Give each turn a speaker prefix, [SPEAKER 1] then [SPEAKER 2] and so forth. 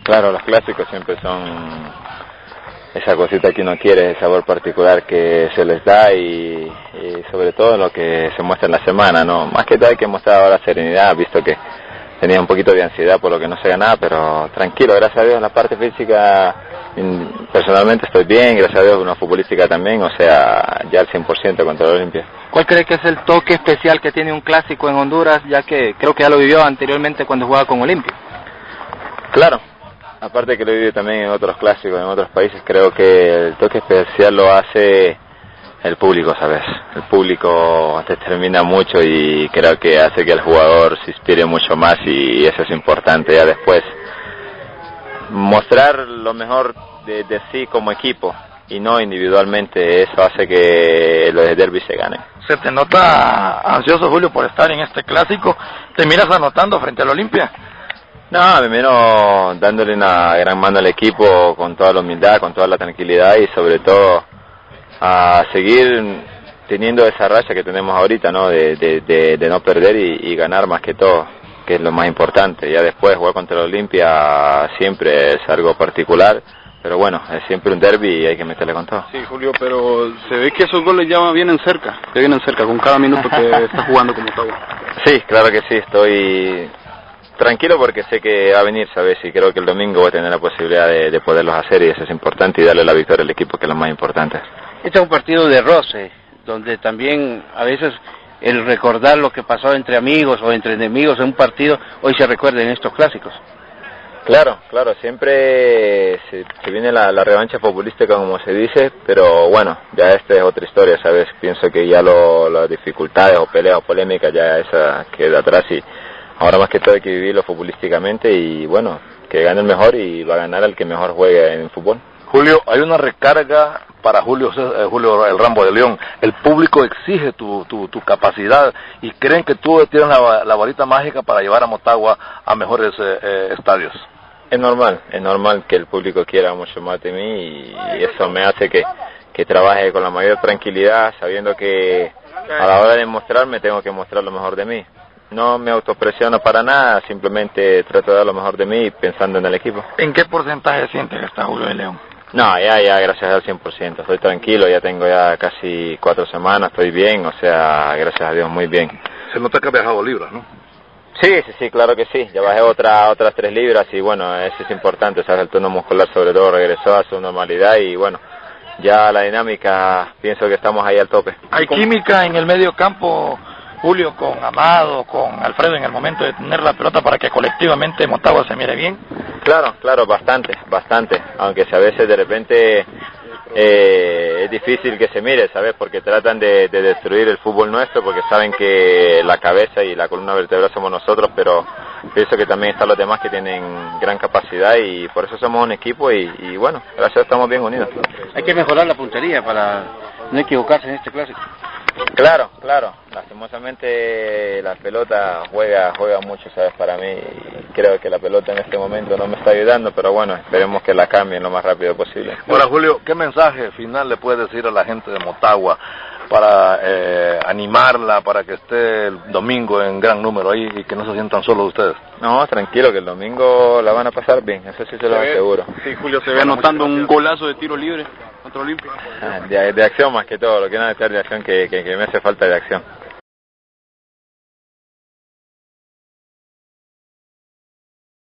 [SPEAKER 1] Claro, los clásicos siempre son esa cosita que uno quiere, ese sabor particular que se les da y sobre todo lo que se muestra en la semana, ¿no? Más que todo hay que mostrar ahora serenidad, visto que tenía un poquito de ansiedad por lo que no se ganaba, pero tranquilo, gracias a Dios en la parte física personalmente estoy bien, gracias a Dios una futbolística también, o sea, ya al 100% contra el Olimpia.
[SPEAKER 2] ¿Cuál cree que es el toque especial que tiene un clásico en Honduras, ya que creo que ya lo vivió anteriormente cuando jugaba con Olimpia?
[SPEAKER 1] Claro, aparte que lo vive también en otros clásicos, en otros países, creo que el toque especial lo hace el público, ¿sabes? El público determina mucho y creo que hace que el jugador se inspire mucho más y eso es importante. Ya después, mostrar lo mejor de sí como equipo y no individualmente, eso hace que los derbis se ganen.
[SPEAKER 3] Se te nota ansioso, Julio, por estar en este clásico. ¿Te miras anotando frente al Olimpia?
[SPEAKER 1] No, me miro dándole una gran mano al equipo con toda la humildad, con toda la tranquilidad y sobre todo a seguir teniendo esa racha que tenemos ahorita, ¿no? De no perder y ganar más que todo, que es lo más importante. Ya después jugar contra el Olimpia siempre es algo particular, pero bueno, es siempre un derbi y hay que meterle con todo.
[SPEAKER 4] Sí, Julio, pero se ve que esos goles ya vienen cerca con cada minuto que está jugando como Motagua.
[SPEAKER 1] Sí, claro que sí, estoy tranquilo porque sé que va a venir, ¿sabes? Y creo que el domingo voy a tener la posibilidad de poderlos hacer y eso es importante y darle la victoria al equipo, que es lo más importante.
[SPEAKER 5] Este es un partido de roce, donde también a veces el recordar lo que pasó entre amigos o entre enemigos en un partido, hoy se recuerda en estos clásicos.
[SPEAKER 1] Claro, siempre se viene la revancha futbolística como se dice, pero bueno, ya esta es otra historia, ¿sabes? Pienso que ya las dificultades o peleas o polémicas ya esa queda atrás y ahora más que todo hay que vivirlo futbolísticamente y bueno, que gane el mejor y va a ganar el que mejor juegue en fútbol.
[SPEAKER 6] Julio, hay una recarga para Julio el Rambo de León. El público exige tu capacidad y creen que tú tienes la varita mágica para llevar a Motagua a mejores estadios.
[SPEAKER 1] Es normal que el público quiera mucho más de mí y eso me hace que trabaje con la mayor tranquilidad, sabiendo que a la hora de mostrarme tengo que mostrar lo mejor de mí. No me autopresiono para nada, simplemente trato de dar lo mejor de mí pensando en el equipo.
[SPEAKER 3] ¿En qué porcentaje sientes que está Julio de León?
[SPEAKER 1] No, ya gracias al 100%, estoy tranquilo, ya tengo ya casi 4 semanas, estoy bien, o sea, gracias a Dios muy bien.
[SPEAKER 6] Se nota que ha bajado libras, ¿no?
[SPEAKER 1] Sí, claro que sí, ya bajé otras 3 libras y bueno, eso es importante, ¿sabes? El tono muscular sobre todo regresó a su normalidad y bueno, ya la dinámica, pienso que estamos ahí al tope.
[SPEAKER 3] ¿Hay química en el medio campo, Julio, con Amado, con Alfredo en el momento de tener la pelota para que colectivamente Motagua se mire bien?
[SPEAKER 1] Claro, bastante, aunque a veces de repente es difícil que se mire, ¿sabes? Porque tratan de destruir el fútbol nuestro, porque saben que la cabeza y la columna vertebral somos nosotros, pero pienso que también están los demás que tienen gran capacidad y por eso somos un equipo y bueno, gracias a Dios estamos bien unidos.
[SPEAKER 5] Hay que mejorar la puntería para no equivocarse en este clásico.
[SPEAKER 1] Claro, lastimosamente la pelota juega mucho, ¿sabes? Para mí, creo que la pelota en este momento no me está ayudando, pero bueno, esperemos que la cambien lo más rápido posible.
[SPEAKER 6] Ahora, Julio, ¿qué mensaje final le puedes decir a la gente de Motagua para animarla, para que esté el domingo en gran número ahí y que no se sientan solos ustedes?
[SPEAKER 1] No, tranquilo, que el domingo la van a pasar bien, eso sí se lo aseguro.
[SPEAKER 4] Sí, Julio, se ve anotando un golazo de tiro libre contra Olimpia.
[SPEAKER 1] De acción más que todo, lo que no es de acción que me hace falta de acción.